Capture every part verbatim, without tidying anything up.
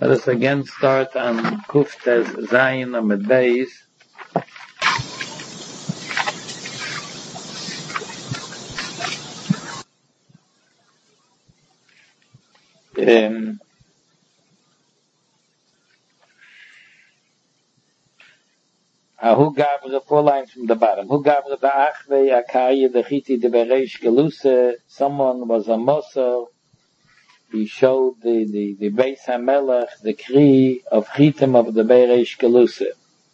Let us again start on Kuftes Zayin Amid Beis. Um, uh, who gabra, four lines from the bottom. Who gabra the Achve, Akaya, the Chiti, the Bereish Geluse. Someone was a Moser. He showed the, the, the Beis HaMelech, the Kri of Chitim of the Bereish Geluse.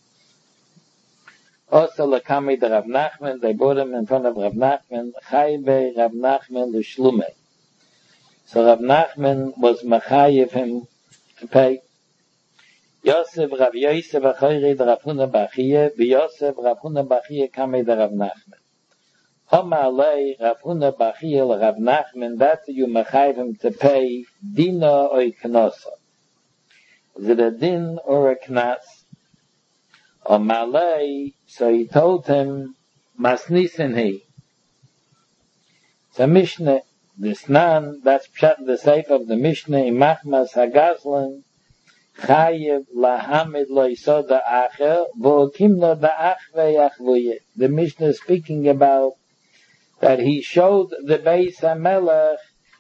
Also, Lakami the Rav Nachman, they brought him in front of Rav Nachman, Chaybe Rav Nachman l'Shlume. So Rav Nachman was Machayev him to pay. Yosef Rav Yosef Achayri the Rav Huna Bachie, Yosef Rav Huna Bachie Kame the Rav Nachman. Homa Alei Rav Huna Bachie le Rav Nachman, that you Machayev him to pay Dina or Knosa. Is it a din or a knas? Or Malay, so he told him, Masnisen he. So Mishnah, this nan, that's pshat the seif of the Mishnah, in Machmas HaGazlan, Chayev lahamid lo yisoda acher, v'okimno da achve yachvuye. The Mishnah is speaking about that he showed the Beis HaMelech.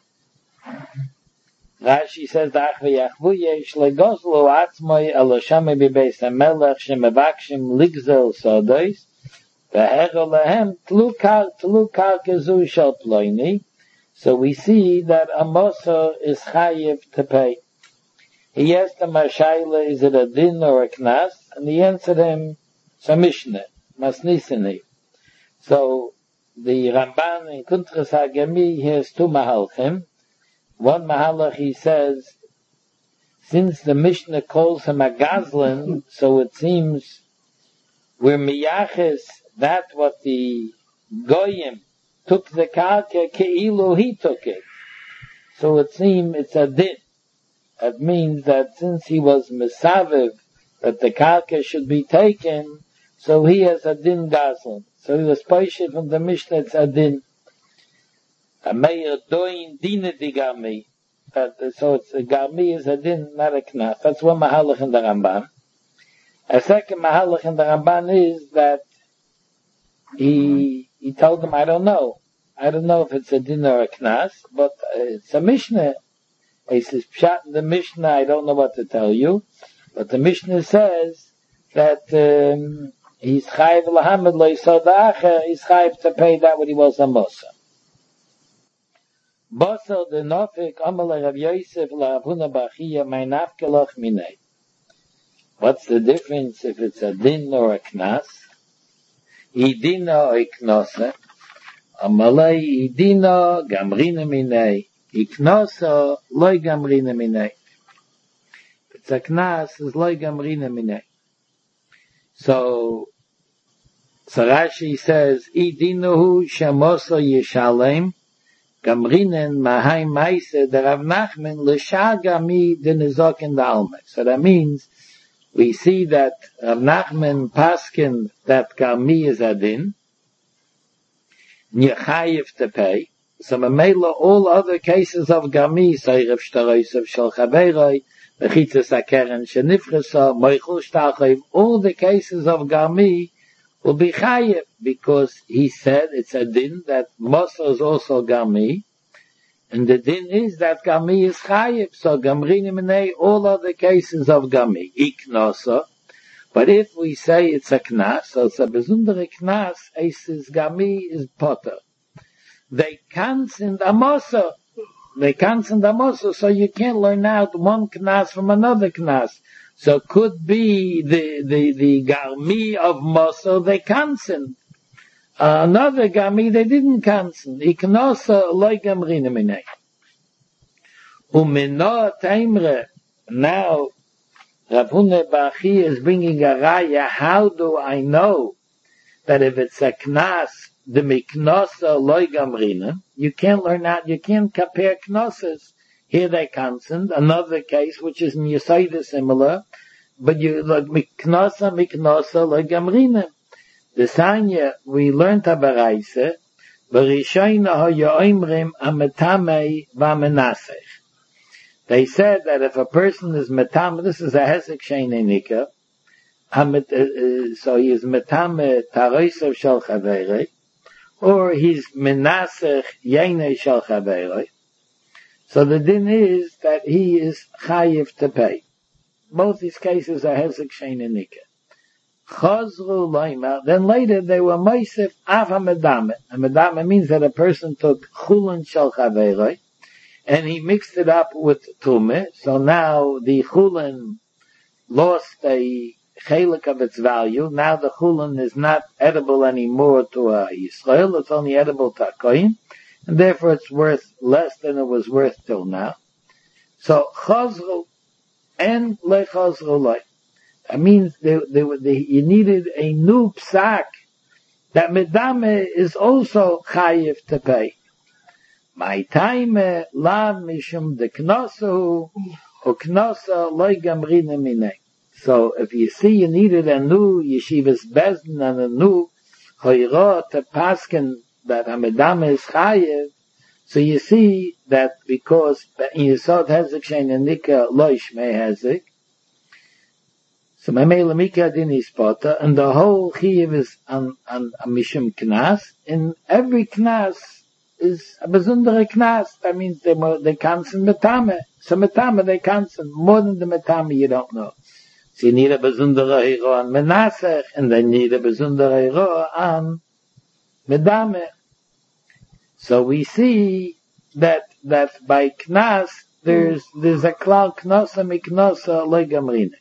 Rashi says, "Achve yachvuye shlegoslo atzmoi eloshame bebeis hamelech shemevakshim ligzel sodois v'hero lehem tlukar tlukar kezu shel ploini." So we see that a moser is chayiv to pay. He asked him, "Mashayla, is it a din or a knas?" And he answered him, "Samishne masnisini." So the Ramban in Kuntras HaGemi has two mahalchim. One mahalach, he says, since the Mishnah calls him a gazlan, so it seems we're miyaches, that what the goyim took the karka keilu he took it. So it seems it's a din. That means that since he was mesaviv, that the karka should be taken, so he has a din gazlan. So he was poished from the Mishnah, it's a din. A mayor doing dina di garmi. Uh, so it's a garmi is a din, not a knas. That's one mahalach in the Ramban. A second mahalach in the Ramban is that he he told him, I don't know. I don't know if it's a din or a knas, but uh, it's a Mishnah. He says, pshat in the Mishnah, I don't know what to tell you. But the Mishnah says that um, he's chayiv lahamid lo yisod acher, he's chayiv to pay that what he was a moser. Basel the Nofik Amalei Rav Yosef la Avuna Bachia my nafkeloch minei. What's the difference if it's a din or a knas? Idina or iknose. Amalei idina gamrina minei. Iknose loy gamrina minei. If it's a knas, it's loy gamrina minei. So, so Rashi says, idinahu shamoso yishalem. Gamrinen Mahai Maise the Rav Nachman l'shagami the nizok in the alme. So that means we see that Rav Nachman paskin that Gami is adin, Yechayev to pay. So Mamela all other cases of Gami, Sayrev Shtaroisav Shal Chaberoi, Mechitzas Akeren Shenifresa, Moichul Shtachev, all the cases of Gami will be chayev, because he said it's a din that moser is also gami, and the din is that gami is chayev, so gamrinim minei, all other cases of gami, iknosa. But if we say it's a knas, so it's a besundere knas, aces gami is potter. They cancel a moser, they cancel a moser, so you can't learn out one knas from another knas. So could be the, the, the garmi of Moser, they cancel. Uh, another garmi, they didn't cancel. Iknosa loy gamrina minei. Umino taimre. Now, Rav Huna Bachie is bringing a raya. How do I know that if it's a knas, the miknosa loy gamrina, you can't learn out, you can't compare knosses. Here they cancelled. Another case, which is in Yesayda similar, but you, like, miknosa, miknosa, like gamrina. The Sanya, we learned a baraise, Barishayna ha yoimrim ametamei vamenasech. They said that if a person is metame, this is a hesek she'enei nika, so he is metame taroisav shel chaverei, or he's menasech yenei shel chaverei. So the din is that he is chayiv to pay. Both these cases are hesek she'enei nika. Chazru loimer. Then later they were meisef av hamedame. A medame means that a person took chulin shel chaverei, and he mixed it up with tumah. So now the chulin lost a chelik of its value. Now the chulin is not edible anymore to a Yisrael. It's only edible to a kohen, and therefore it's worth less than it was worth till now. So chazru and lechazru loy. That means they, they, they, you needed a new psak that medame is also chayiv to pay. My time lav mishum de knosu or knosa loy gamrina minei. So if you see you needed a new yeshivas bezdin and a new hoira to paskin that a medame is chayiv, so you see that because in Yisod hezek she'enei nika loy shmei hezek. So Mamela Mika din is potter, and the whole chiyuv is on, on, on Mishum Knas. In every Knas is a besondere Knas. That means they, they cancel Metame. So Metame they cancel. More than the Metame you don't know. So you need a besondere hero on Menasech, and they need a besondere hero on Medame. So we see that, that by Knas, there's, there's a klal Knosa miknosa loy gamrine.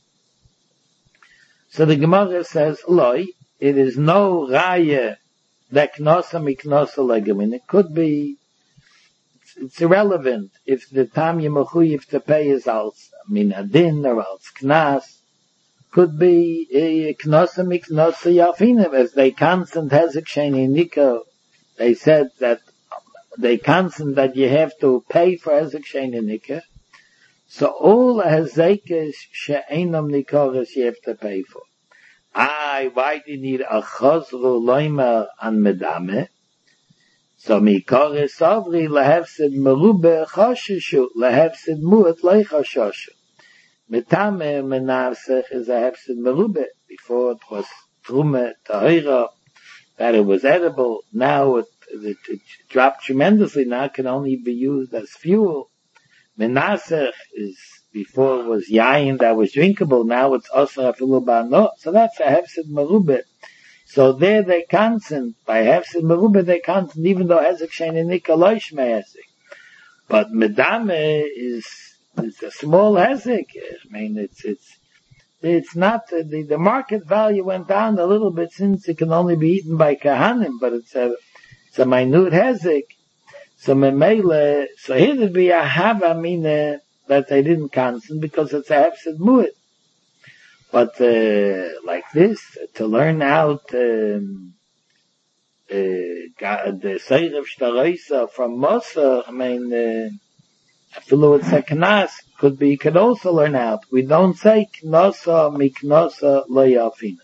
So the Gemara says, loy, it is no raya that knosa miknosa legamin. It could be, it's, it's irrelevant if the tam yemechuyev to pay is als min adin or als knas. Could be knosa miknosa yafinim. If they constant hezek she'enei nika, they said that they constant that you have to pay for hezek she'enei nika. So all hezekes she'enam nikoros you have to pay for. I, why do you need a chazru loimer an medame? So mikoros avri lehefsid merube choshishu, lehefsid muat leichashoshu. Metame menasech is a hefsid merube. Before it was trume tahira, that it was edible. Now it, it, it dropped tremendously. Now it can only be used as fuel. Menasech is, before it was yayin that was drinkable, now it's also afilu ba'ano. So that's a hefsid merubah. So there they constant, by hefsid merubah they constant, even though hezek she'enei nika loy shmei hezek. But medame is, is a small hezek. I mean, it's, it's, it's not, the, the market value went down a little bit since it can only be eaten by kahanim, but it's a, it's a minute hezek. So memele, so here would be a hava mina that they didn't cancel because it's a hefsid mu'it. But uh, like this, to learn out um, uh, the Seir of Shtaroisa from Mosa, I mean, uh, Afilu it's a knas, could be, you could also learn out. We don't say knosa miknosa lo yafina.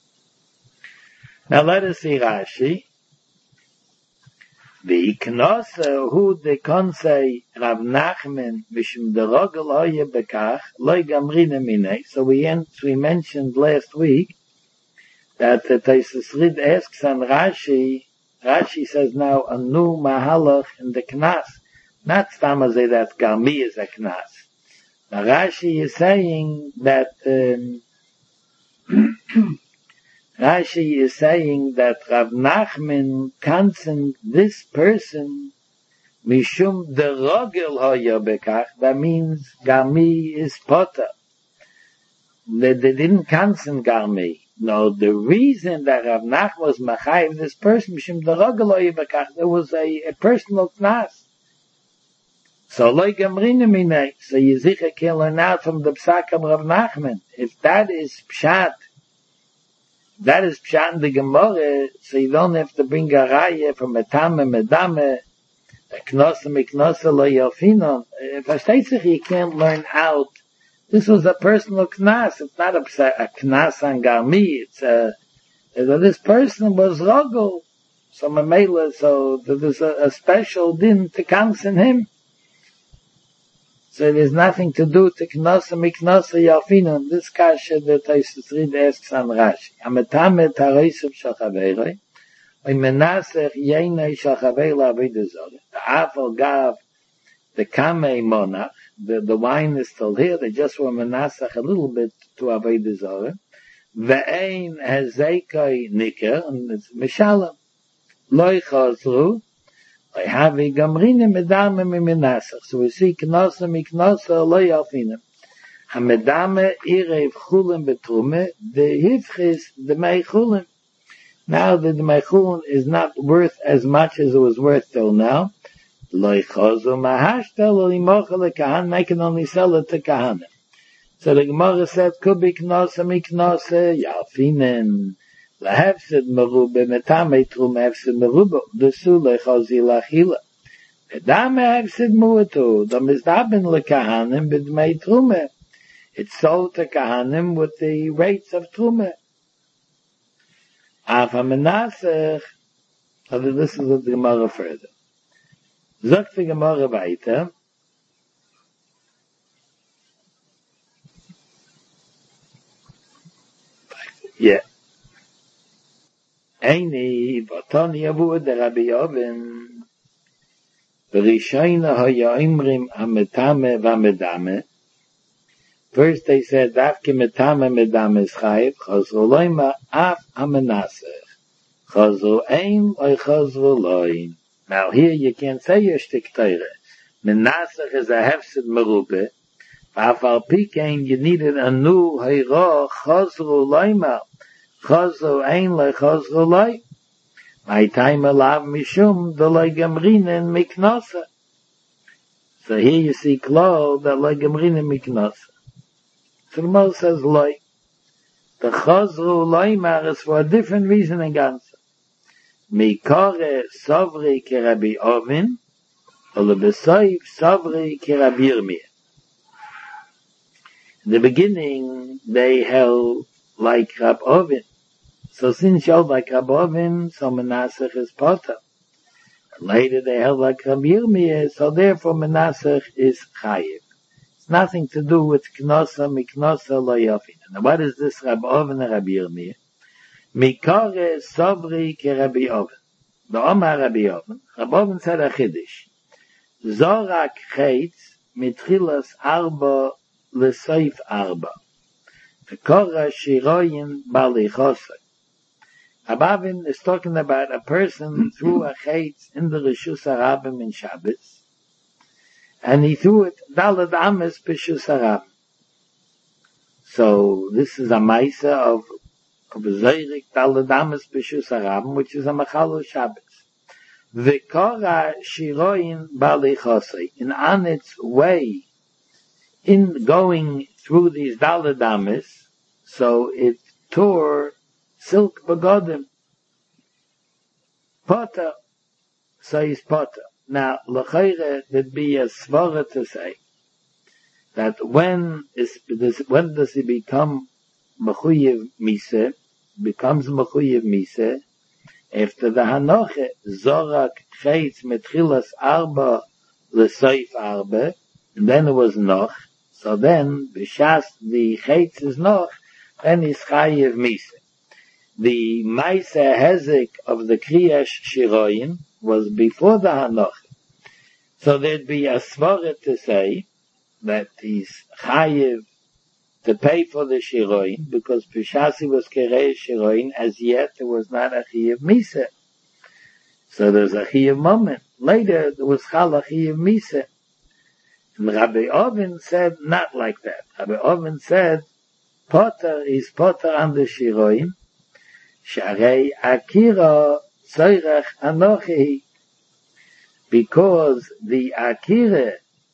Now let us see Rashi. The knosa who the konsei Rav Nachman mishum derogel hoye bekach loy gamrine minei. So we we mentioned last week that the Taisus Rid asks on Rashi. Rashi says now a new mahalach in the knas. Not stamazay that garmi is a knas. Now Rashi is saying that um, Rashi is saying that Rav Nachman cancelled this person mishum derogel hoya bekach. That means garmi is potter. They, they didn't cancel garmi. No, the reason that Rav Nachman was machayiv this person mishum derogel hoya bekach, there was a, a personal knas. So loy gamrine minei. So you sicher can learn out from the psak of Rav Nachman. If that is pshat, that is pshat in the Gemara, so you don't have to bring a raya from a tame, medame, a knosa, miknosa, lo yafino. Versteht sich, you can't learn out. This was a personal knas. It's not a, a knas on garmi. It's a, this person was rogel. So mamela, so there's a, a special din to cancel him. So there's nothing to do to knosa miknosa yalfinu. This kasha that Tosfos read asks on Rashi. Ametame taroisim shachaveiroi. Oimenasech yenei shachaveir la'avodah zarah. The afal gav, the kamei monach, the, the wine is still here. They just were menasech a little bit to avodah zarah. Ve'ein hazekoi niker, and it's mishalem. Loi chazru. I have a gamrine medame mimenasach. So we see knosa miknosa lo yalfinem. Hamedame irev chulim betrume, the hifchis, the mei chulim. Now that the mei chulim is not worth as much as it was worth till now, lo yichazu mahashtel lo yimocha lekahan, they can only sell it to kahanim. So the Gemara said, could be knosa miknosa yalfinem. Lahefsid merube metame trum hefsid merube desu lechazi lachila. Medame hefsid muatu. Da misdaben lekahanim b'dmei trume. It's sold to kahanim with the rates of trume. Afa menasech. So this is what the Gemara further. Sagt the Gemara weiter. Yeah. Eini, Batani Abu de Rabbi Yoven, Berishayna haya imrim ametame v'amedame. First they said, Davke metame medame is chayiv, chazru loima af amenasech. Chazru ein, oy chazru loim. Now here you can't say your shtik teire. Menasech is a hefsid merube. Afal pikein, you needed a new hayra, chazru loima. Chazru ein le chazru loy. My time alav mishum the le gamrinen miknosa. So here you see klo the le gamrinen miknosa. So the Moshe says loy. The chazru loy mar is for a different reason in Gansa. Mikore savri ke Rabbi Ovin, or the besoif savri ke Rabbi Yirmiyah. In the beginning they held like Rabbi Ovin. So since you held like Rabbi Ovin, so Menasech is Potter. Later they held like Rabbi Yirmiyah, so therefore Menasech is Chayiv. It's nothing to do with Knosa, Miknosa, Lo Yofin. Now what is this Rabbi Ovin and Rabbi Yirmiyah? Mikore Sobri ke Rabbi Ovin. The Omar Rabbi Ovin. Rabbi Ovin said a Chiddush. Zorak Chetz mitchilas arba lesoif arba. Tekora shiroyin bali chosai. Abavin is talking about a person threw a chetz in the Rishus Harabim in Shabbos, and he threw it dalad ames b'Rishus Harabim. So this is a maisa of of a zeirik dalad ames b'Rishus Harabim, which is a machalo Shabbos. V'kora shiroyin bali chosei. And on its way, in going through these dalad ames, so it tore silk begodim. Potter, so he's potter. Now, l'chayre, there'd be a svara to say that when is this, when does he become mechuyev mise? Becomes mechuyev mise after the hanoche zorak chetz metchilas arba lesoif arba, and then it was noch. So then, b'shas the chetz is noch, then he's chayev mise. The Maise Hezek of the Kriyash Shiroyin was before the Hanoch. So there'd be a svara to say that he's chayiv to pay for the Shiroyin, because Pishasi was Kerei Shiroyin, as yet there was not a Chiyav Misa. So there's a Chiyav moment. Later there was Chal a Chiyav Misa. And Rabbi Ovin said not like that. Rabbi Ovin said, Potter is Potter on the Shiroyin, Sharei Akira Tzoirech Anochi, because the Akira,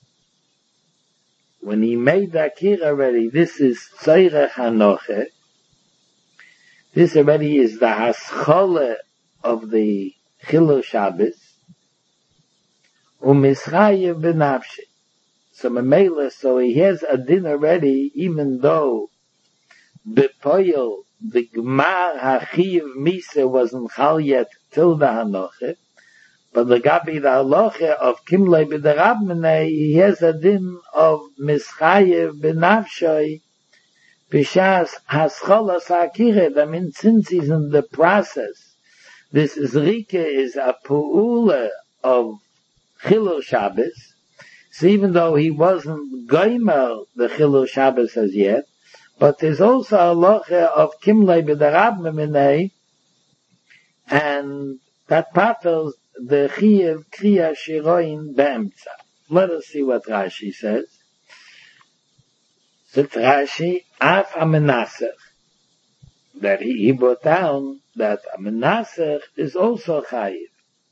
when he made the Akira already, this is Tzoirech Anochi, this already is the Haschole of the Chilul Shabbos, Umischayev B'nafshi. So Mamela, so he has a din already, even though Bepoyel, the Gmar HaChiyev Misa wasn't chal yet till the Hanoche, But the Gabi the halacha of Kimlei b'derabmenei, he has a din of mischayev b'nafshay b'shas hascholas ha'akira. That means since he's in the process, this zrika is a pu'ula of Chilul Shabbos. So even though he wasn't goimer the Chilul Shabbos as yet, but there's also a halacha of Kimlei b'derabmenei, and that patters the Chiyuv Kriya Shiroin Be'emtza. Let us see what Rashi says. Says Rashi, Af HaMenasech, that he, he brought down that a Menasech is also Chayiv.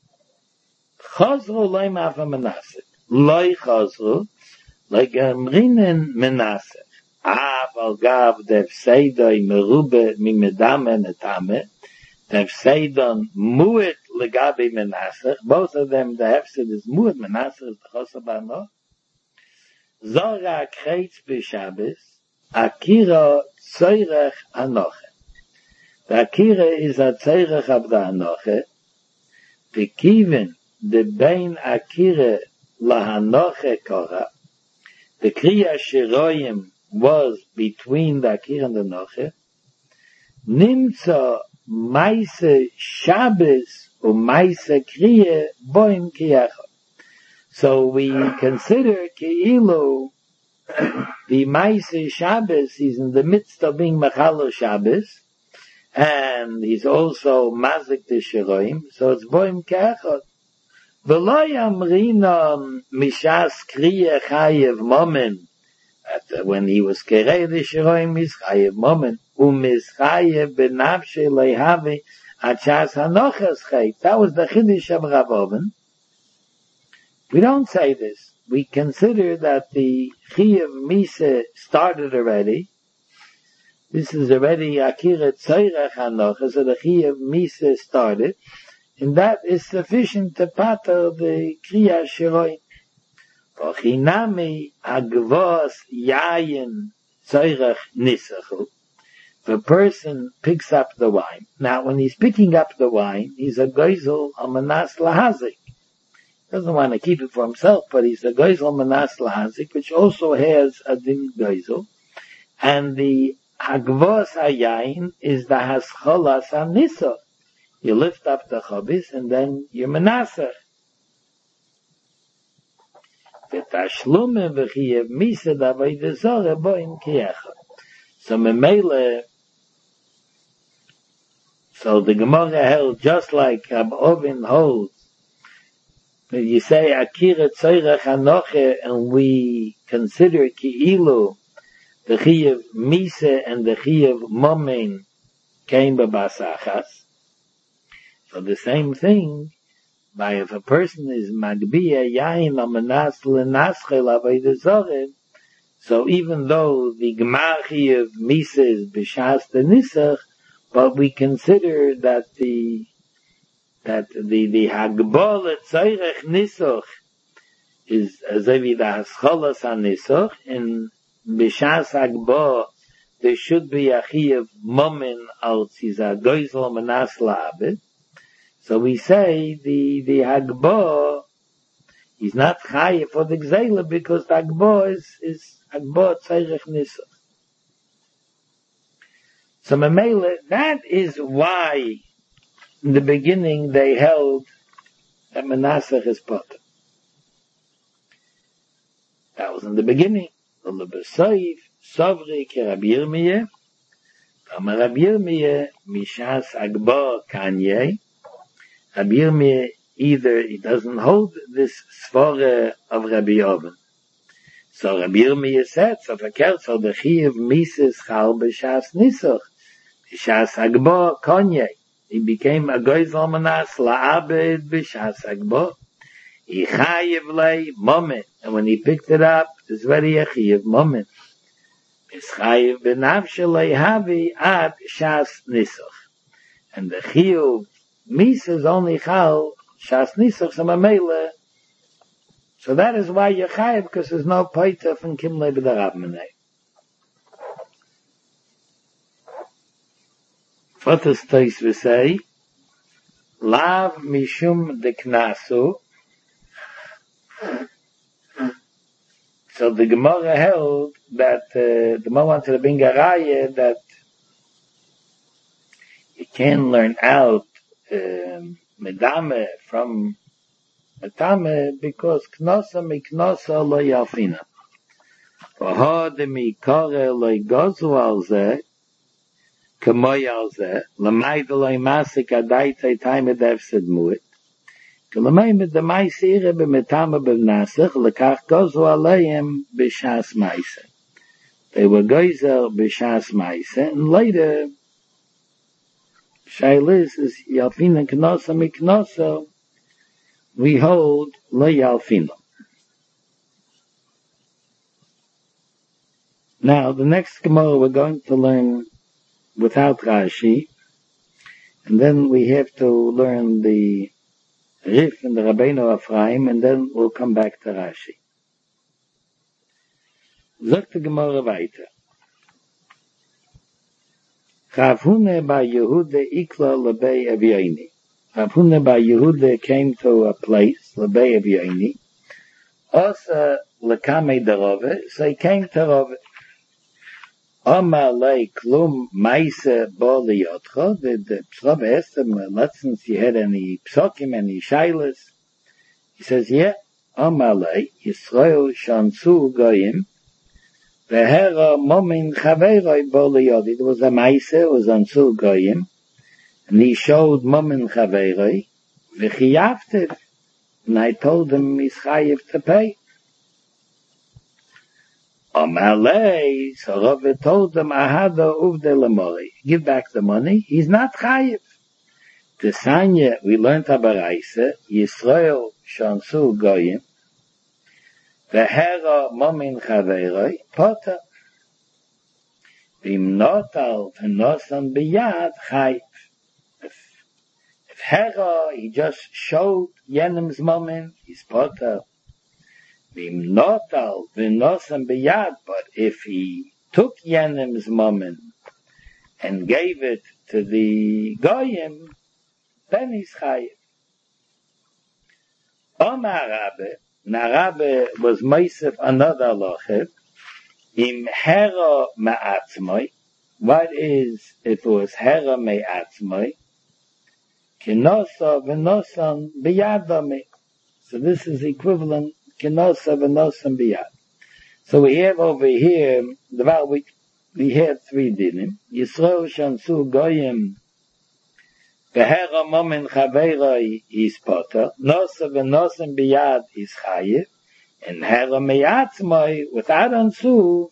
Chazru loim Af HaMenasech. Loi Chazru, like Amrinen Menasech. Af al Gav Dev Seidoi Merube Mimedame Netame. Dev Seidon Muet Legabi Menasech, both of them, the Hefsid is Muet Menasech, is the Chosabano. Zora Kreitz B'Shabbos, Akira Tzoirech Anoche. The Akira is a Tzoirech of the Anoche. The Kivin, the Bein Akira Lahanoche Korah. The Kriya Shiroyim was between the Akira and the Anoche. Nimtza Maise Shabbos or Maise Kriya Boim Kiyachot. So we consider Keilu the Maise Shabbos, he's in the midst of being Machalo Shabbos, and he's also Mazik the Shiroim, so it's Boim Kiyachot. V'lo yamrinon mishas Kriya Chayev Momen, that when he was Kerei the Shiroim is Chayev Momen. U'mischayev benafshe leihavi achas hanochas chayt. That was the chiddush of Rav Oven. We don't say this. We consider that the chiyuv misa started already. This is already akira tzoirech hanochas, so the chiyuv misa started, and that is sufficient to pater the kriya shiroin. V'chinami agvos yayin tzoirech nisachu. The person picks up the wine. Now, when he's picking up the wine, he's a geisel amanas lahazik. Doesn't want to keep it for himself, but he's a geisel amanas lahazik, which also has a din geisel. And the hagvos hayayin is the hascholas hanisa. You lift up the chabis and then you're menasach. V'tashlume v'chiyev misa d'avodah zorah boim kiyachot. So memele. So the Gemara held just like Rab Ovin holds. When you say Akira Tzoirech Anoche and we consider Ki'ilu, the Chiyuv Misa and the Chiyuv Momen came by Basachas. So the same thing, by if a person is Magbiya Yain Amanas L'Naschel Avodah Zorah, so even though the Gemar Chiyuv Misa is B'Shas the Nisach, but we consider that the that the the Hagbal Tzoirech Nisuch is as if the Hascholas HaNisuch, and B'Shas Hagbal there should be a Chiyuv Momen al Tzizah Goizel Manas La'abed. So we say the the Hagbal is not Chayiv for the Gzeila because the Hagbal is is Hagbal Tzoirech Nisuch. So Mamela, that is why in the beginning they held that Menasech is potter. That was in the beginning. L'besoif Sovri ke Rabbi Yirmiyah, Amar Rabbi Yirmiyah Mishas Agba Kanye. Rabbi Yirmiyah either he doesn't hold this svara of Rabbi Oven. So Rabbi Yirmiyah said, so verkehrt, so the Chiyuv Mises Chal B'Shas Nisuch. B'Shas Agba Kanye. He became a Goizel Manas La'abed B'Shas Agba. He Chayiv Lei Moment. And when he picked it up, it's very a Chiyuv Moment. It's Chayiv B'Nafshe Leihavi Ad Shas Nisuch. And the Chiyuv Mises only Chal Shas Nisuch Samamela. So that is why you're Chayiv, because there's no Paita from Kimlei B'Darabmenei. What does Tosfos say? Lav mishum de knasu. So the Gemara held that uh, the Gemara wanted to bring a raya that you can learn out um, medame from metame because knosa miknosa lo yafina. V'hod mikore lo ygozu al ze k'moy al ze l'mayda lo yimasik adaytay taime defsed muit k'lamay medamay sire b'metame b'vnasach l'kach gozu alayim b'shas maise. They were gozer b'shas maise, and later Shailis is Yalfina Knosa Miknosa, we hold Le Yalfina. Now, the next Gemara we're going to learn without Rashi, and then we have to learn the Rif and the Rabbeinu Ephraim, and then we'll come back to Rashi. Sagt die Gemara weiter. Rav Huna bar Yehuda ikla lebei Avyaini. Rav Huna bar Yehuda came to a place, lebei Avyaini, also lekame derove, so he came to Rove. Omar lei klum meise bo liyotcho, the Psrov asked him, letztens you had any psokim, any shailas? He says, yeah. Omar lei, Yisrael shansu goyim, Vehera momin chaveroi bo liyodi. There was a meise, it was on Sur Goyim, and he showed momin chaveroi, v'chiyavtiv, and I told him he's chayiv to pay. Omalei, so Rove told him, ahada uvde lemori, give back the money, he's not chayiv. The Sanya, we learned abaraisa, Yisrael shansu Goyim, Vehera momin chaveroi, potter. V'im notal v'nosan biyad chayiv. If, if Hera, he just showed Yenim's momin, he's potter. V'im notal v'nosan biyad, but if he took Yenim's momin and gave it to the Goyim, then he's chayiv. Omar Rabbe, now Rabbe was meisef another lochev, im hera me'atzmoi. What is, if it was hera me'atzmoi? Kinosa v'nosan biyadami. So this is equivalent, kinosa v'nosan biyad. So we have over here, the we, we have three dinim. Yisrael shansu goyim, V'hera momin chaveroi is potter, nosa v'nosan biyad is chayiv, and hera me'atzmoi, without ansu,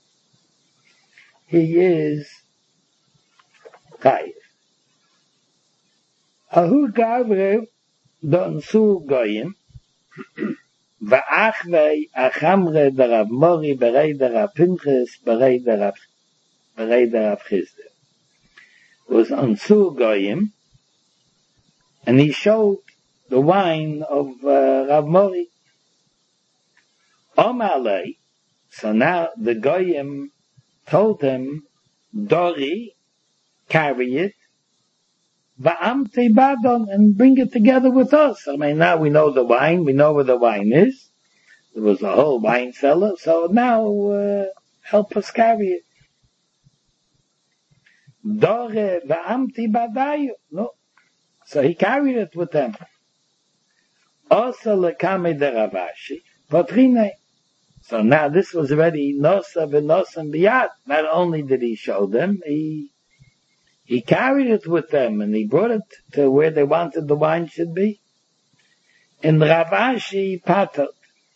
he is chayiv. Ahu gavre donsu goyim, v'achvei achamre derav mori berei derav pinches berei derav berei derav chizde. Was ansu goyim, and he showed the wine of uh, Rav Mori. Omalei, so now the Goyim told him, Dori, carry it, Va'amte badon, and bring it together with us. I mean, now we know the wine, we know where the wine is. There was a whole wine cellar, so now uh, help us carry it. Dore, Va'amte badayu, no. So he carried it with them. Also lekame de Ravashi, potrine. So now this was already nosa v'nosan biyad. Not only did he show them, he he carried it with them and he brought it to where they wanted the wine should be. In Ravashi patot.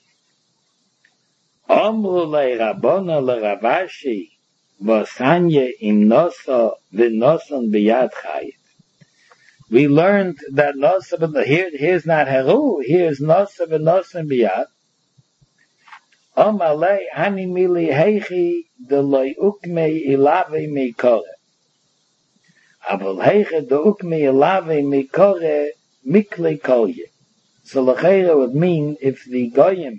Omru le Rabbona le Ravashi, v'sanye im nosa v'nosan biyad chayit. We learned that nosa, here, here's not heru, here's nosa v'nosan biyad. Omalei hani mili heichi de loy ukme ilave mikore. Abel heiche de ukme ilave mikore mikle kolye. So l'cheira would mean if the goyim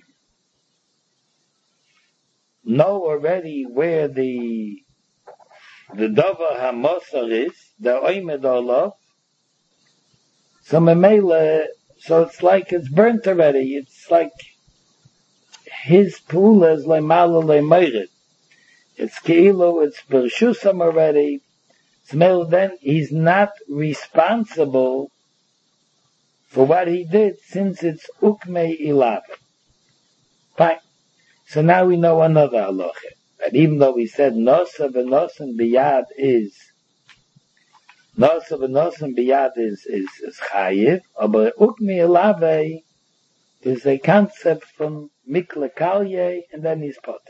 know already where the the dover hamosar is, the oimed olav, So Memele, so it's like it's burnt already. It's like his pula is leimala leimayrid. It's keilu, it's bershusam already. So then he's not responsible for what he did since it's ukmei ilav. Fine. So now we know another halacha. That even though we said nosa v'nosan biyad is nosa v'nosan biyad is is is chayiv, but ukmei ilave is a concept from mikle kalye, and then he's potter.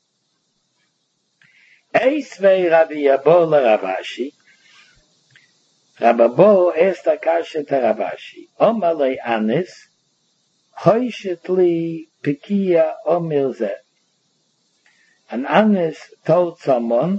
Eisvei Rabbi Yabo Ravashi. Rabbi Bo esta kasha te Ravashi. Omalei anis, hoishet li pikia omilze. An anis told someone,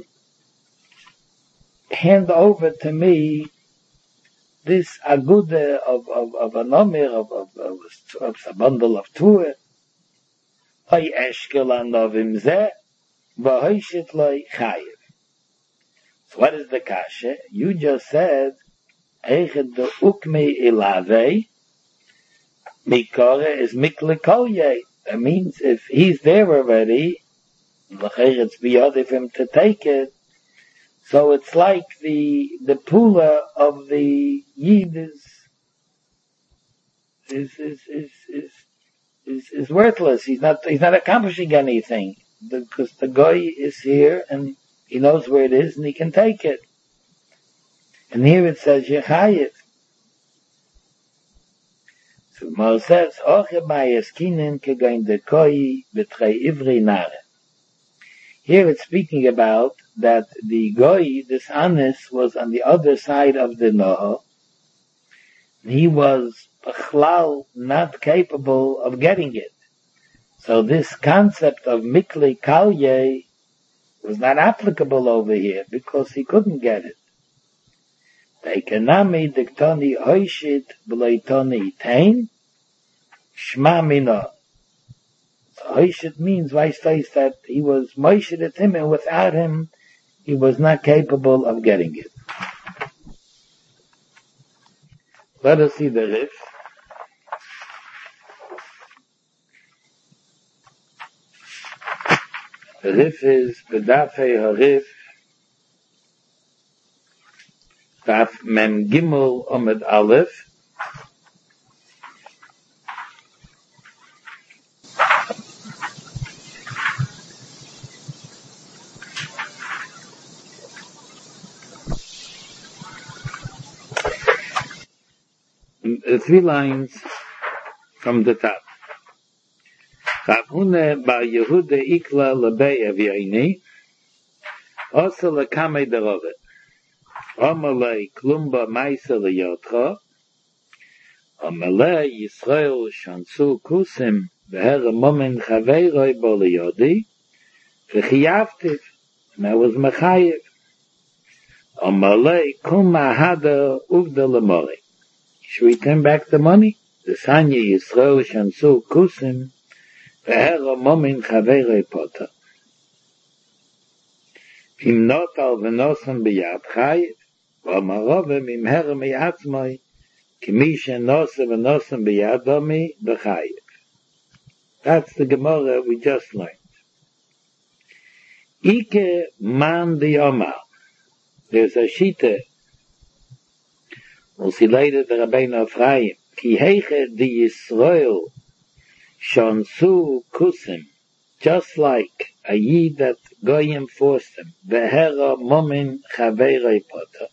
hand over to me this agude of, of, of an omir, of, of, of, of a bundle of tuah. Hoi eshkel anovim ze, v'hoishet loi chayiv. So what is the kasha? You just said, Eichet de ukmei ilave, mikore is mikle kolye. That means if he's there already, it's beyond of him to take it. So it's like the the pula of the yid is is is is is is, is worthless. He's not he's not accomplishing anything because the guy is here and he knows where it is and he can take it. And here it says Yechayev. So Mar says, Oche Mayeskinen kegain de koi betrei ivri nare. Here it's speaking about that the goy, this Anis, was on the other side of the Noah. He was Bechlal not capable of getting it. So this concept of Mikli Kalye was not applicable over here because he couldn't get it. Veikanami diktoni hoishit b'leitoni tain shma mino. Hoishit means vice versa that he was moishit at him and without him he was not capable of getting it. Let us see the Rif. The Rif is B'dafei HaRif Daf Mem Gimel Omid Aleph. Three lines from the top. Rav Huna bar Yehuda ikla lebei aviini, osa lekame derovet. Omalei klumba maisa leyotcha, omalei Yisrael shansu kusim v'hera momen chaveiroi bo leyodi, v'chiyavtiv, and I was mechayev. Omalei kum mahada uvda lemori. Should we turn back the money? The Sanya Yisrael Shansu Kusim V'hera Momin Chaveirei Pota. Im Notal V'nosan B'yad Chayiv V'amarovim im Hera Mi'atzmoi Kimi Shenosa V'nosan B'yad Domi B'chayiv. That's the Gemara we just learned. Ike Man B'yomar. There's a Shita. We'll see later the Rabbeinu Ephraim. Ki heiche di Yisrael shansu kusim. Just like a yid that Goyim forced him. V'hera momin chaveirei pota.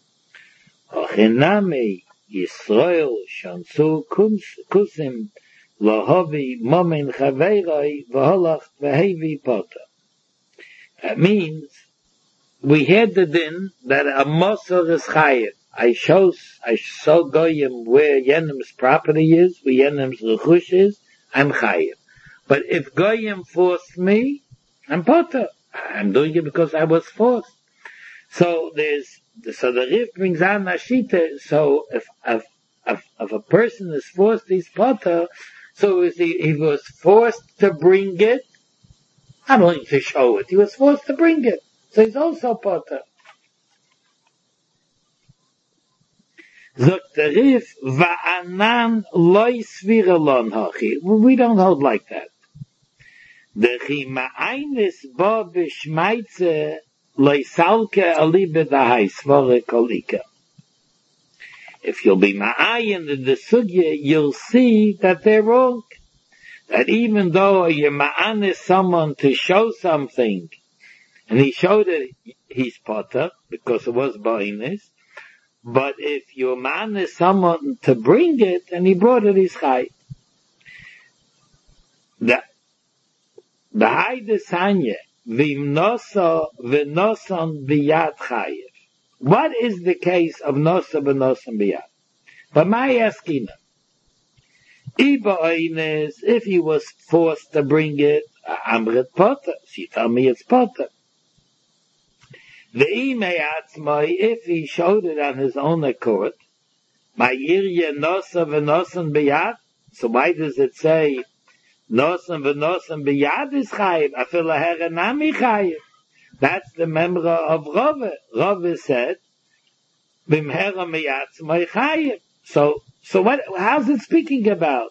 Ochinami Yisrael shansu kusim lohovi momin chaveirei v'holach v'hevi pota. That means we had the din that a Mosor is chayiv. I show, I show Goyim where Yenim's property is, where Yenim's rechush is, I'm chayiv. But if Goyim forced me, I'm potter. I'm doing it because I was forced. So there's, so the Rif brings on Nashita, so if, if, if, if a person is forced, he's potter, so if he, he was forced to bring it, I'm going to show it. He was forced to bring it. So he's also potter. Zogt der Rif, va'anan loy svirelon hachi. We don't hold like that. The chima'ainis bo b'shmaitze loy salke alibe dahai svore kolika. If you'll be ma'ayin in the sugya, you'll see that they're wrong. That even though you're ma'anis someone to show something, and he showed it, he's potter, because it was ba'inis, but if you're ma'anis someone to bring it, and he brought it, he's chai. The The Haide Sanya, Vim Nosa V'Nosan B'Yad Chayev. What is the case of Nosa V'Nosan B'Yad? But my asking, Iba Oines, if he was forced to bring it, Amrit Potter, she told me it's Potter. The Ime Atzmai, if he showed it on his own accord, my Irya Nosa V'Nosan B'Yad, so why does it say, Nosan v'nosan b'yad is chayiv, afil ha'hera nami chayiv. That's the member of Rove. Rove said, b'mhera miyatzmai chayiv. So, so what, how's it speaking about?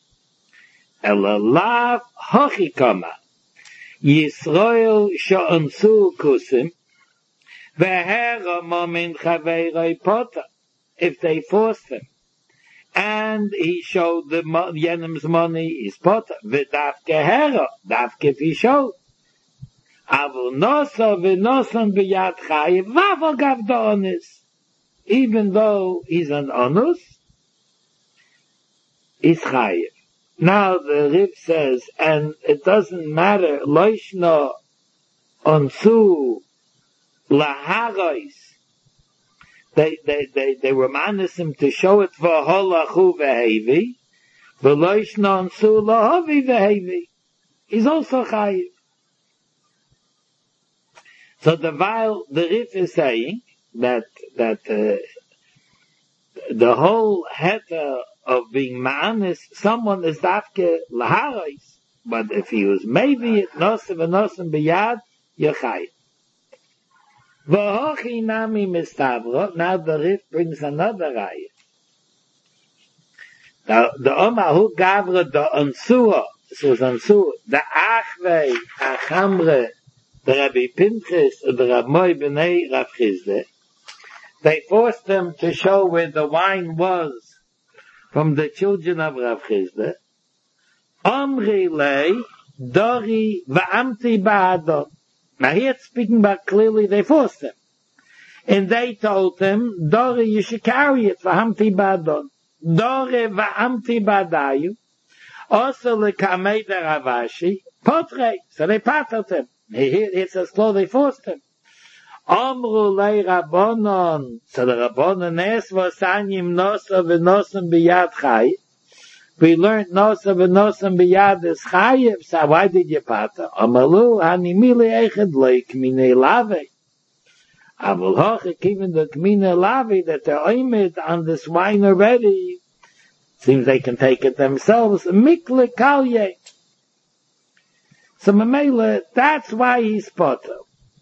Elalav hochikama. Yisrael sha'ansu kusim, v'hera momin chaveiroi pota. If they forced him. And he showed the Yenim's money is potter. V'davke hera, davke if he showed. Avul nosa v'nosan b'yad chayiv, v'avol gav da'onis. Even though he's an onus, he's chayiv. Now the Rib says, and it doesn't matter, loishno onsu laharois. They, they, they, they were manis him to show it for holachu vehevi, v'loish nonsu lahavi vehevi. He's also chayiv. So the while the Rif is saying that, that, uh, the whole heter of being manis, someone is dafke laharais, but if he was maybe nosim and nosim biyad, you're chayiv. V'hochi nami mistavro. Now the Rif brings another raya. The the Omahu Gavra the Ansua. This was Ansua. The Achvei Achamre, the Rabbi Pinchas, the Rabbi B'nai Rav Chizde. They forced them to show where the wine was from the children of Rav Chizde. Omri lei dori va'amti ba'adon. Now here it's speaking about clearly they forced him. And they told him, Dore, you should carry it, v'hamti badon. Dore v'hamti badayu. Also lekamei de Ravashi, potre. So they patted him. Here it says, close, they forced him. Amru lei Rabbonon. So the Rabbonon asked, v'sanyim nosa v'nosan b'yad chai. We learned nosa v'nosan b'yad is chayiv. So why did you pater? Amalu hanimili echad leik minei lave. Avul hochik even the kmine lavi that they're oimid on this wine already. Seems they can take it themselves. Mikle kalye. So Mamela, that's why he's potter.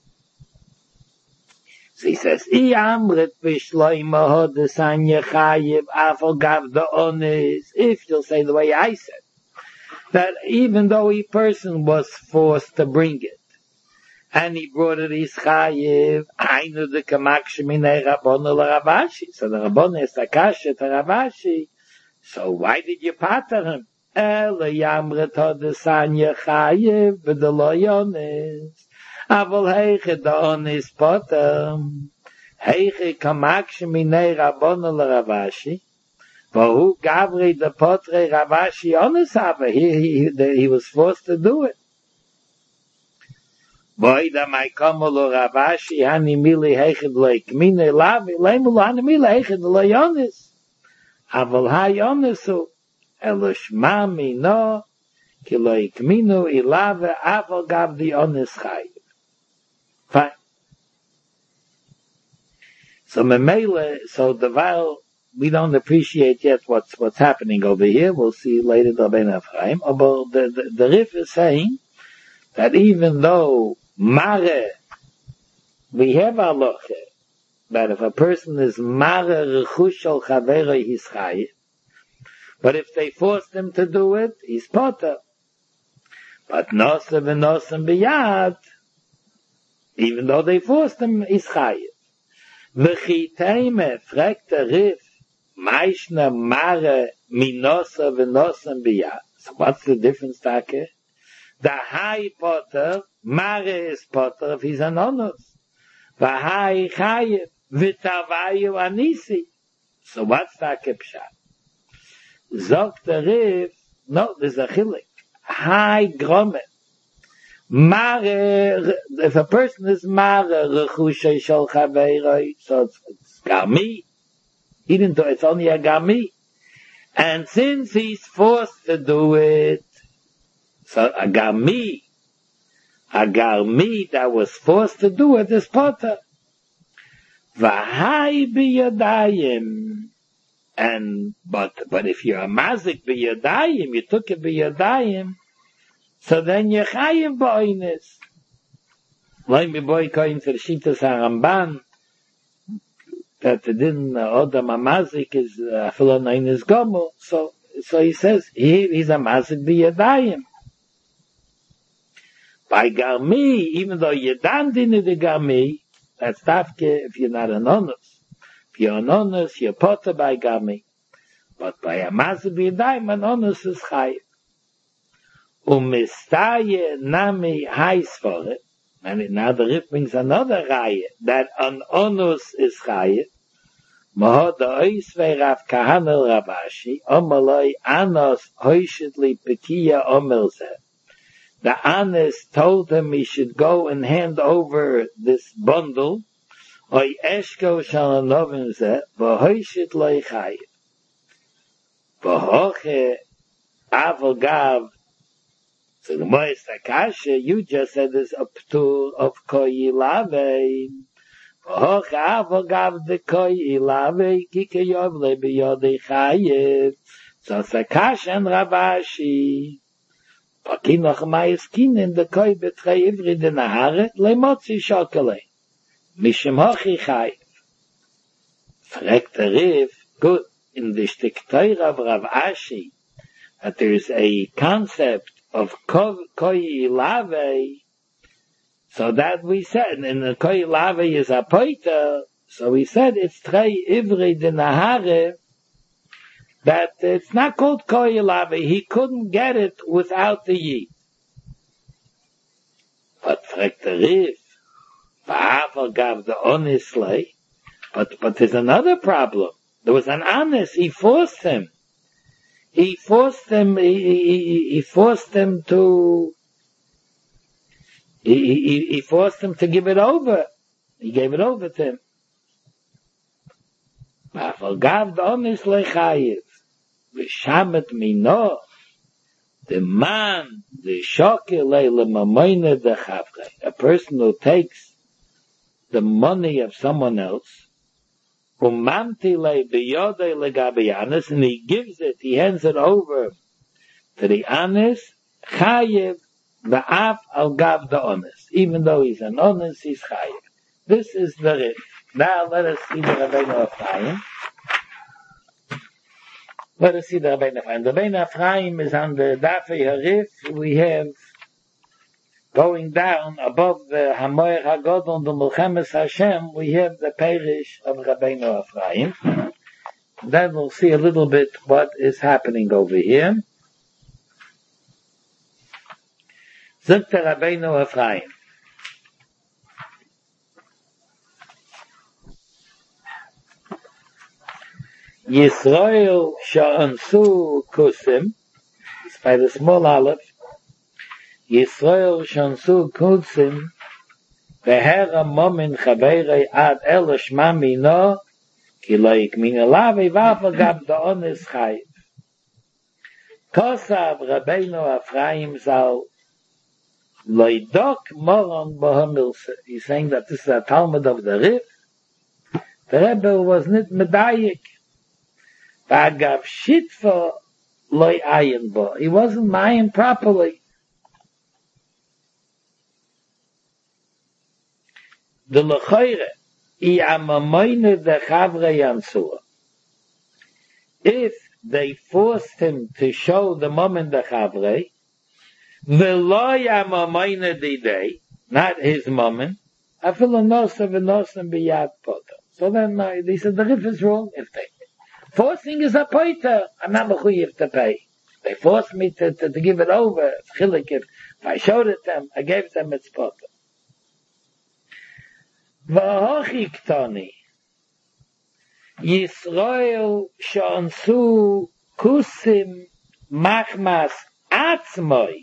So he says, I amrit v'shloima hodesanya chayiv afal gav the ones. If you'll say the way I said, that even though a person was forced to bring it, and he brought it his chayiv, I knew the kamakshemine Rabbonu l'Ravashi. So the Rabbonu is Akasha to Ravashi. So why did you pater him? Ele yamret hodesanya chayiv v'deloyones. Aval heiche da onis potem, heiche kamaksh minei Rabbonu l'Ravashi, vahu gavri de potre Ravashi onis have. He, he, he was forced to do it. Voida mai kamolo Ravashi hani mili heiche leik mine lavi leimulu hani mili heiche de loyonis. Aval hai onisu elosh mami no ki leik minu ilave aval gav di onis chai. Fine. So Memele, so the while we don't appreciate yet what's what's happening over here, we'll see later the Ben Ephraim. But the, the the Rif is saying that even though Mare we have halacha that if a person is mara rechush shel chaveroi, he's chayiv. But if they force him to do it, he's potter. But nosa v'nosam biyad, even though they forced him, he's chayiv. V'chi teime, fragt der Rif, meishna mara minosa v'nosam biyad. So what's the difference, Take? The high potter, mara is potter if he's an onus. V'hai chayiv, v'tavayu anisi. So what's Take pshat? Zog der Rif, no, there's a chilik. High grommet. Mare, if a person is mare, rechushay shel chaveiroi, so it's, it's gami. He didn't do it, it's only a gami. And since he's forced to do it, so a gami, a gami that was forced to do it is potter. V'hai biyadayim. And, but, but if you're a mazik biyadayim, you took it biyadayim, so then you're chayiv ba'oines. Like me boy koyin for Shitas HaRamban, that the din odam a mazik is afilo nain is gomo. So, so he says, he, he's a mazik biyadayim. By garmi, even though you dan din the garmi, that's tafke if you're not an onus. If you're an onus, you're potter by garmi. But by a mazik biyadayim, an onus is chayiv. Umistaye nami hais for it. And now the Rif brings another raya, that an onus is chayiv. Mahoda oisvei Rav Kahana Rabashi, omaloi anos hoishidli pekiya omelzeh. The anes told him he should go and hand over this bundle, oy eshko shalanovim zeh, v'hoishid loi chayiv. V'hoche avogav. So the Mois Takasha, you just said this up to of Koyilave. Hoch avogav de Koyilave, Kike Yovle biyode chayev. So Takasha and Rabashi. Pakinoch Mayes Kinen, the Koy betrei ivri de Naharet, lemotzi shokele. Mishem hochi chayev. Fragt the Rif, good, in the Shtiktoir of Rav Ashi, that there is a concept of koi lave, so that we said, and the koi lave is a poita, so we said it's trei ivri de nahare, that it's not called koi lave, he couldn't get it without the yid. But fragt the Rif, v'avar gav the onisle, but, but there's another problem. There was an honest, he forced him. He forced them, he, he, he forced them to, he, he, he forced them to give it over. He gave it over to him. Gav the onis lechayev, v'shamet mino, the man, the shokel le'lemamoyne the chavre, a person who takes the money of someone else, Umamti le biyode legabi anis, and he gives it, he hands it over to the anis, chayev va'af al gav the onis. Even though he's an onis, he's chayev. This is the Rif. Now let us see the Rabbeinu Ephraim. Let us see the Rabbeinu Ephraim. The Rabbeinu Ephraim is on the Dafei Harif. We have going down above the Hamoyer HaGodol, the Mulchemes Hashem, we have the parish of Rabbeinu Ephraim. Then we'll see a little bit what is happening over here. Zok the Rabbeinu Ephraim. Yisrael sha'ansu kusim, it's by the small aleph, Yisrael sha'ansu kusim, v'hera momin chaveirei ad el shma mino, ki lo yikmin elavi v'afa gab da'onis chayiv. Kosav Rabbeinu Ephraim zal loidok moron b'hamilse. He's saying that this is a Talmud of the Rif. The Rebbe was not medayik. V'agav shitfa loy ayin bo. He wasn't mayin properly. The lechoire, I amamoine de chavre yansua. If they forced him to show the moment the chavre, ve'lo amamoine de day, not his moment, afilu nosa v'nosam biyad poter. So then uh, they said the rif is wrong. If they forcing is a poter, I'm not mechuyev to pay. They forced me to, to, to give it over. It's chilik. If, if I showed it them, I gave them its poter. V'hochi ktoni Yisrael she'ansu kusim machmas atzmoi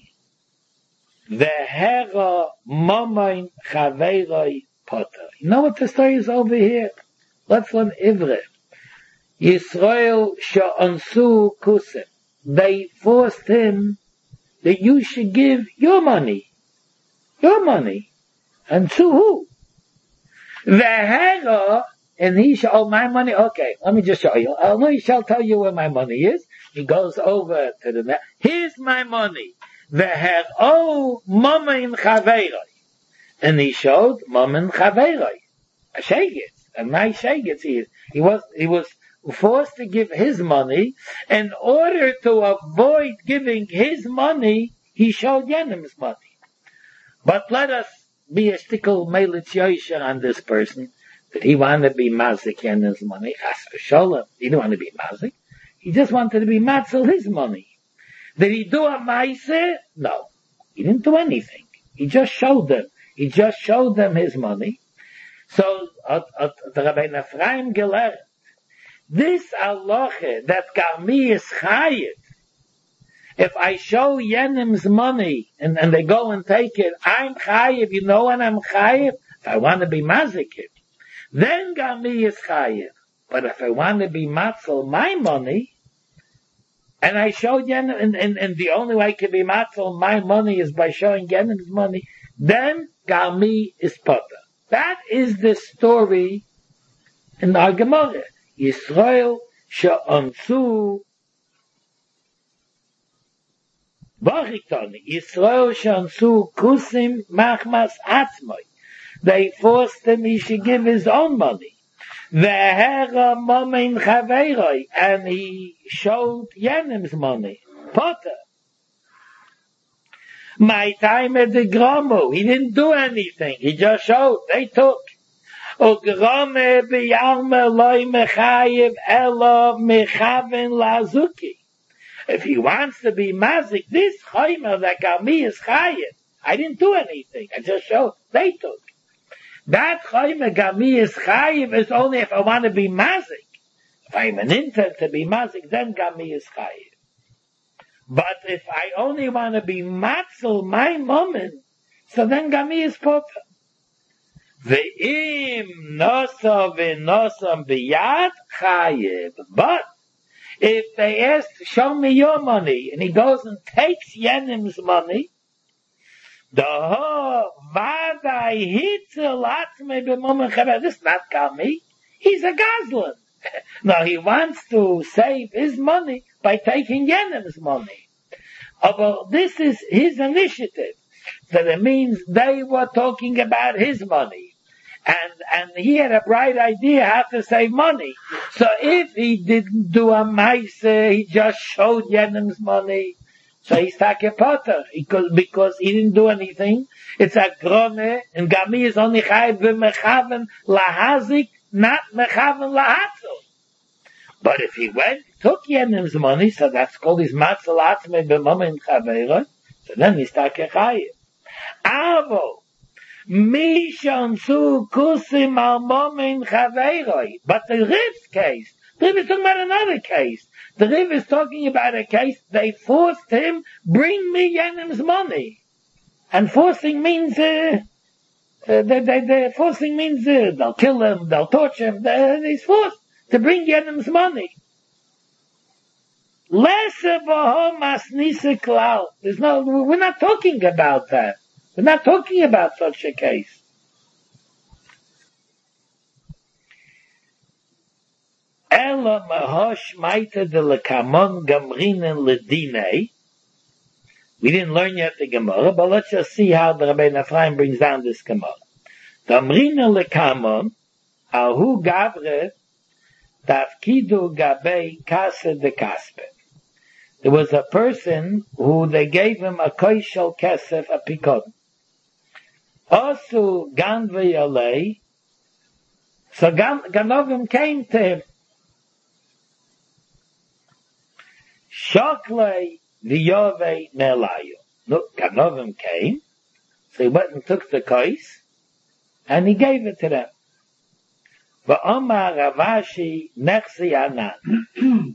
ve'hera momoin chaveiroi poter. You know what the story is over here? Let's learn Ivrit. Yisrael she'ansu kusim. They forced him that you should give your money. Your money. And to who? Ve'hera, and he shall, oh, my money, okay, let me just show you. I shall tell you where my money is. He goes over to the, here's my money. Ve'her, oh, momen chaveiroi. And he showed momen chaveiroi. A shegitz, a nice shegitz he is. He was, he was forced to give his money. In order to avoid giving his money, he showed Yenim's money. But let us be a stickle melitz yosher on this person, that he wanted to be mazik and his money. Sholem, he didn't want to be mazik. He just wanted to be matzel his money. Did he do a maise? No. He didn't do anything. He just showed them. He just showed them his money. So, at, at, the Rabbeinu Ephraim gelehrt, this aloche that Garmi is chayit, if I show Yenim's money, and, and they go and take it, I'm chayiv, you know when I'm chayiv? If I want to be mazik, then Garmi is chayiv. But if I want to be matzel my money, and I show Yenim, and, and, and the only way I can be matzel my money is by showing Yenim's money, then Garmi is poter. That is the story in our Gemara. Yisrael she'ansu V'achitoni, Yisrael she'ansu kusim machmas atzmoi. They forced him he should give his own money. Ve'hera momen chaveiroi, and he showed Yenim's money. Potter. My time at the Gromo, he didn't do anything. He just showed. They took. Ugrome b'yalme loy mechayev elo mechaven lazuki. If he wants to be mazik, this chaymer that Garmi is chayev. I didn't do anything. I just showed. They took. That chaymer Garmi is chayev is only if I want to be mazik. If I'm an intent to be mazik, then Garmi is chayev. But if I only want to be matzel my moment, so then Garmi is poter. Ve'im nosa ve'nosam biyad chayev. But if they ask, show me your money, and he goes and takes Yenim's money, the ho vadai hitzel atzmei b'momen chaver. This is not Garmi. He's a gazlan. No, he wants to save his money by taking Yenim's money. But this is his initiative. So that means they were talking about his money. And, and he had a bright idea how to save money. So if he didn't do a maise, he just showed Yenim's money. So he's taking potter. Because, because he didn't do anything. It's a grone, and Garmi is only chayv b'mechaven lahazik, not mechaven lahatzel. But if he went, took Yenim's money, so that's called his matzel atzmei b'momen chaveiroi, so then he's taking chayiv. Avo, mi shansu kusim al momen chaveiroi. But the Riv's case, the Riv is talking about another case. The Riv is talking about a case, they forced him, bring me Yenim's money. And forcing means, uh, uh, they, they, they, forcing means, uh, they'll kill him, they'll torture him, they, he's forced to bring Yenim's money. Lesser Bahamas Nisa Klau. There's no, we're not talking about that. We're not talking about such a case. Ela Mahosh Maita de Lekamon Gamrinen Ledine. We didn't learn yet the Gemara, but let's just see how the Rabbeinu Ephraim brings down this Gemara. Gamrinen Lekamon, Ahu Gavre Tafkidu Gabe Kase de Kaspe. There was a person who they gave him a koishel kesef, a pikod. Also Ganve Yalei, so Gan, Ganovim came to him. Shoklei v'yove nelayu. Look, Ganovim came, so he went and took the kois, and he gave it to them. V'omar Ravashi nechsi anan.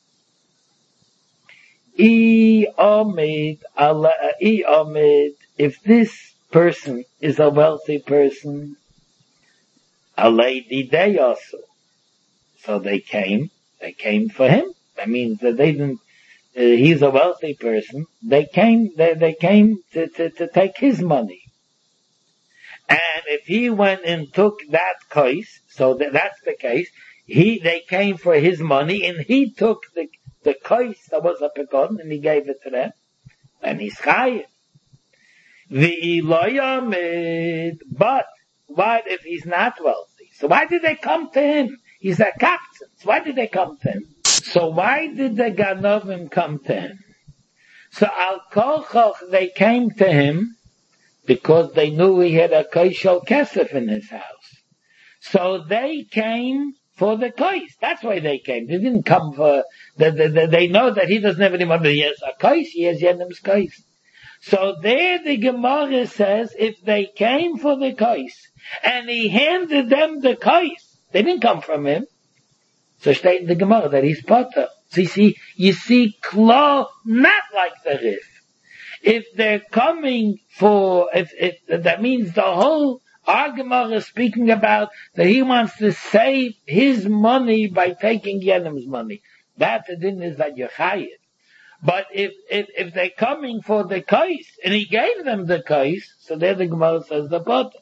I omid, I omid, if this person is a wealthy person, a lady they also. So they came, they came for him. That means that they didn't, uh, he's a wealthy person. They came, they, they came to, to, to take his money. And if he went and took that case, so that, that's the case, he, they came for his money and he took the, the case that was a pekon and he gave it to them. And he's chayiv. The Eloyamid, but what if he's not wealthy? So why did they come to him? He's a captain. So why did they come to him? So why did the Ganovim come to him? So Al Kolchoch, they came to him because they knew he had a koishel kesef in his house. So they came for the kais. That's why they came. They didn't come for, they, they, they know that he doesn't have any money. He has a kais, he has Yenim's kais. So there the Gemara says, if they came for the kais, and he handed them the kais, they didn't come from him. So state in the Gemara that he's potter. So you see, you see, Klo, not like the Rif. If they're coming for, if, if, that means the whole argument is speaking about that he wants to save his money by taking Yenim's money. That the din is that you're chayiv. But if, if, if they're coming for the kais, and he gave them the kais, so there the Gemara says the potter.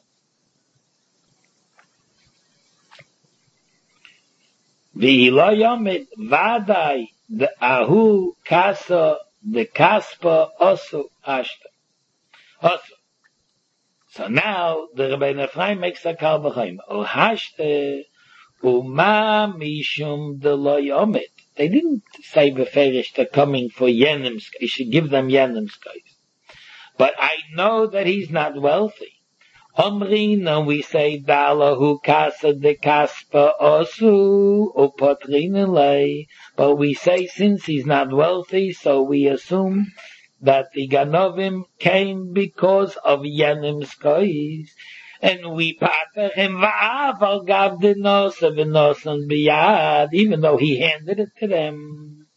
V'hilayomit vadai the ahu kasa the kaspa osu ashta. Also. So now the Rebbeinu Ephraim makes a kal v'chaim. O hashte uma mishum de lo yomit. They didn't say beferish they're coming for Yenim's, you should give them Yenim's case. But I know that he's not wealthy. Omrin, and we say, Dalahu kasa de kaspa osu, upotrin lei. But we say, since he's not wealthy, so we assume that the Ganovim came because of Yenim's case. And we pater him va'av gav de nosa v'nosan biyad, even though he handed it to them.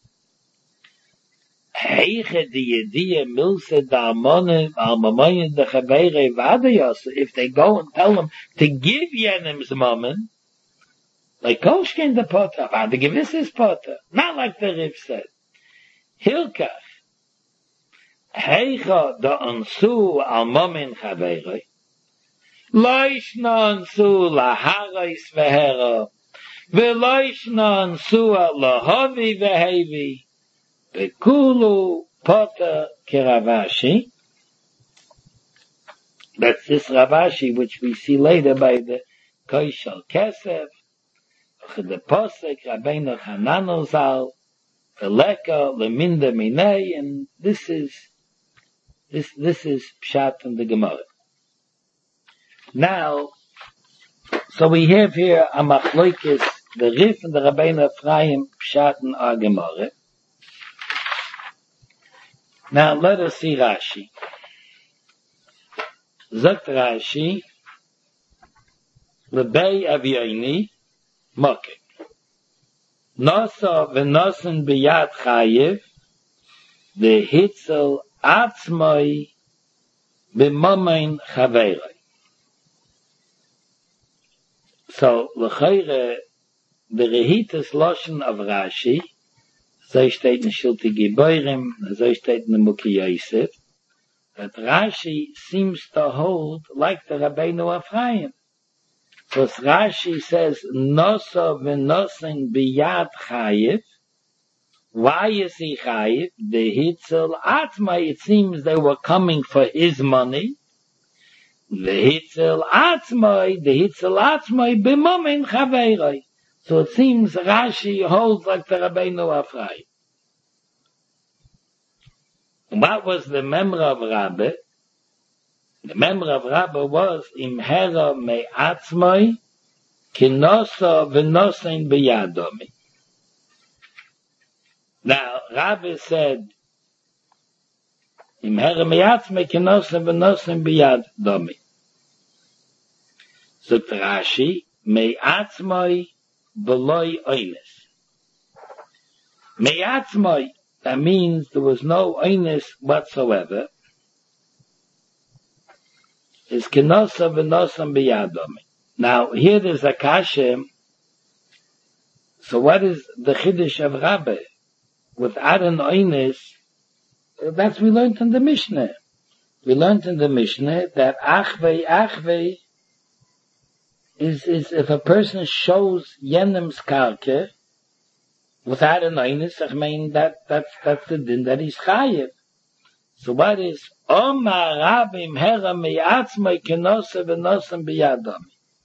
Heiche di yediyah milse da'amonim al-mamoyin de chabeire v'adayos, if they go and tell him to give Yenim's moment, like Kolshkin the potter, v'ad gewiss is potter, not like the Rif said. Hilkach, heiche da'ansu al-mamoyin chabeire, Loishnan su laharais vehera, veloishnan su lahavi vehevi, bekulu pota kiravashi. That's this Ravashi, which we see later by the Koishal Kesef, the Posek, Rabbeinu Hanano Zal, the Leka, the Minda Minei, and this is, this, this is Pshat in the Gemara. Now, so we have here a machloikis, the Rif and the Rabbeinu Ephraim Pshat in our Gemara. Now let us see Rashi. Zakt Rashi, Lebei Aviyoni, Mokek. Nosa v'nosen biyad chayiv, the hitzel atzmoi b'momein chaveiroi. So, l'chayre, the rehitas loshen of Rashi, so steht in Shilti Giborim, so steht in the Muki Yosef, that Rashi seems to hold like the Rabbeinu Ephraim. So Rashi says, Nosa v'nosen biyad chayiv. Why is he chayiv? The hitzel atma, it seems they were coming for his money. V'hitzel atzmoi, the hitzel atzmoi, b'momen chaveiroi. So it seems Rashi holds like the Rabbeinu Afrai. What was the memra of Rabbe? The memra of Rabbe was im hera me atzmoi, kinosa v'nosein biyadomi. Now, Rabbe said, im hera me atzmoi, kinosa v'nosein biyadomi. So Rashi, me atzmoi, beloy oines. Me atzmoi, that means there was no oines whatsoever. Is kenosa v'nosam biyadomi. Now, here there's a kasha. So what is the chiddush of Rabbe? Without an oines, that's we learned in the Mishnah. We learned in the Mishnah that achvei, achvei, is, is if a person shows yenem's karke, without an oines, I mean, that, that's, that's the din that he's chayiv. So what is, Omar Rabim Hera Me'atzmai Kenosa V'nosam B'yadam.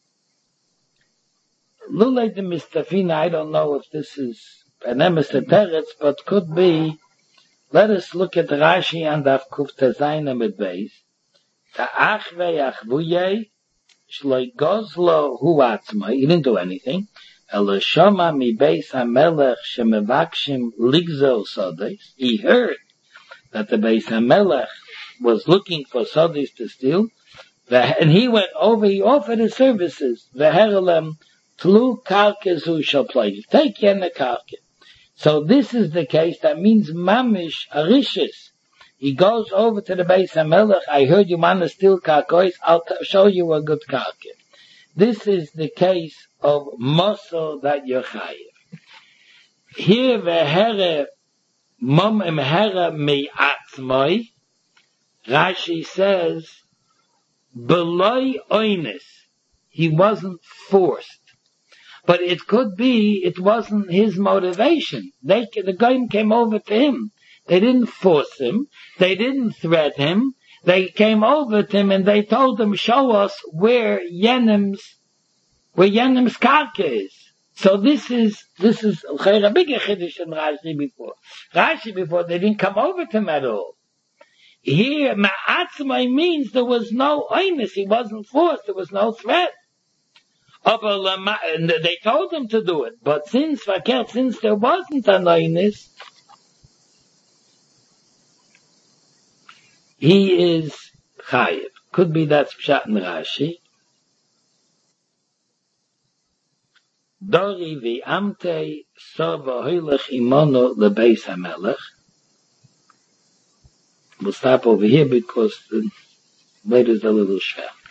Lulei de Mistafina, I don't know if this is an emes teretz, but could be, let us look at Rashi and Avkuf Tezayin Amid Beis. Ta'achvei achvuyei, Shloi Gozlo Hu Atzmai, he didn't do anything. Elo Shoma Mi Beis HaMelech Shemevakshim Ligzel Sodes, he heard that the Beis HaMelech was looking for Sodis to steal, and he went over, he offered his services. Ve'herelem tlu karke zu shall play. Take yen the karke. So this is the case, that means mamish arishis. He goes over to the Beis HaMelech, I heard you want to steal karkois, I'll t- show you a good karke. This is the case of Mosel that you're chayiv. Here ve'here Mom emhera me atzmoi, Rashi says, beloy oines, he wasn't forced. But it could be, it wasn't his motivation. They, the goyim came over to him. They didn't force him. They didn't threat him. They came over to him and they told him, show us where Yenem's, where Yenem's karka is. So this is, this is a bigger chiddush than Rashi before. Rashi before, they didn't come over to him at all. Here, ma'atzmai means there was no oinus, he wasn't forced, there was no threat. They told him to do it, but since, since there wasn't an oinus, he is chayiv. Could be that's pshat in Rashi. Dori v'amtei sova hoylech imono lebeis HaMelech. We'll stop over here because the later is a little shver.